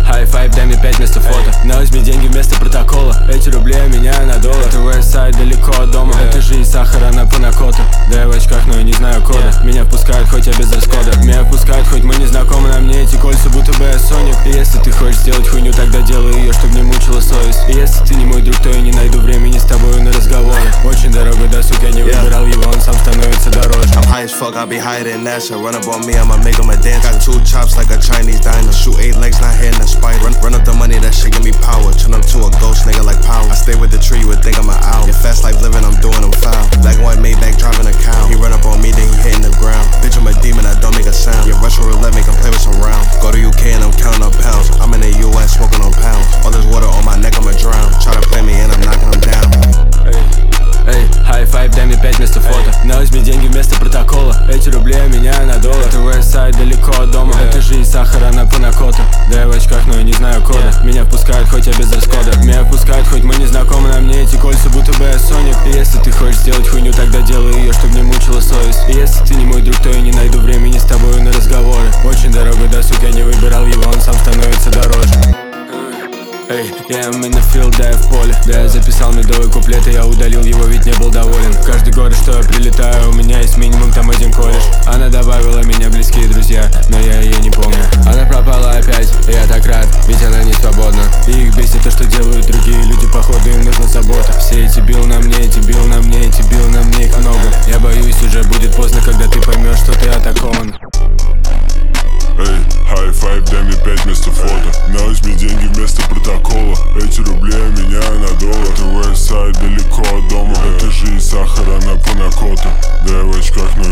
High-five, дай мне 5 вместо фото. На возьми деньги вместо протокола. Эти рубли я меняю на доллар. Это Westside далеко от дома. Это жизнь сахара на панакота. Да я в очках, но я не знаю кода. Меня впускают, хоть я без расхода. Меня впускают, хоть мы не знакомы. На мне эти кольца, будто бы я Соник. И если ты хочешь сделать хуйню, тогда делай ее, чтоб не мучила совесть. И если ты не мой друг, то я не найду времени с тобой на разговоры. Очень дорого досуг, я не выбирал его, он сам становится дороже. I'm high as fuck, I'll be higher than NASA. Run up on me, I'ma make him a dance. Got 2 chops like a Chinese diner. Shoot 8 legs, not hitting a spider. Run up the money, that shit give me power. Turn up to a ghost nigga like power. I stay with the tree, you would think I'm an owl. Your fast life living, I'm doing them foul. Black and white Maybach driving a cow. He run up on me, then he hitting the ground. Bitch, I'm a demon, I don't make a sound. Your Russian roulette, make him play with some rounds. Go to UK and I'm counting up pounds. I'm in the US smoking on pounds. All this water on my neck, I'ma drown. Try to play me and I'm knocking him down. Эй, high-five, дай мне 5 вместо фото. На возьми деньги вместо протокола. Эти рубли я меняю на доллар. Это Westside далеко от дома. Это жизнь сахара на панакота. Да я в очках, но я не знаю кода. Меня впускают, хоть я без расхода. Меня впускают, хоть мы не знакомы. На мне эти кольца, будто бы я Соник. И если ты хочешь сделать хуйню, тогда делай ее, чтоб не мучила совесть. И если ты не мой друг, то я не найду времени с тобой на разговоры. Очень дорого досуг, я не выбирал его, он сам становится дороже. Эй, я in the field, да я в поле. Да я записал медовый куплет, и я удалил его, ведь не был доволен. Каждый город, что я прилетаю, у меня есть минимум там один кореш. Она добавила меня близкие друзья, но я ее не помню. Она пропала опять, и я так рад, ведь она не свободна. И их бесит то, что делают другие люди, походу им нужна забота. Все эти бил на мне, эти бил на мне, эти бил на мне, их много. Я боюсь, уже будет поздно, когда ты поймешь, что ты атакован. Эй, high-five, дай мне 5 вместо фото. На возьми деньги вместо протокола. Эти рубли я меняю на доллар. Это Westside далеко от дома. Это жизнь сахара на панакота. Да я в очках, но